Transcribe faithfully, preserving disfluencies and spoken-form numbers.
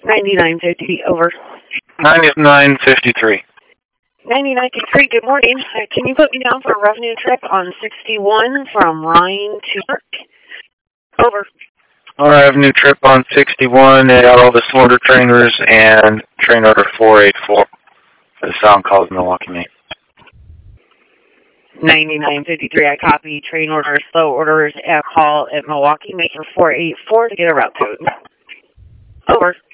ninety-nine fifty, over. ninety-nine fifty-three. ninety-nine fifty-three, good morning. Uh, can you put me down for a revenue trip on sixty-one from Rhine to Park? Over. All right, I have a new trip on sixty-one. They got all the sorter trainers and train order four eighty-four for the Sound Calls Milwaukee, Maine. ninety-nine fifty-three, I copy train order, slow orders at call at Milwaukee, Maine for four eighty-four to get a route code. Over.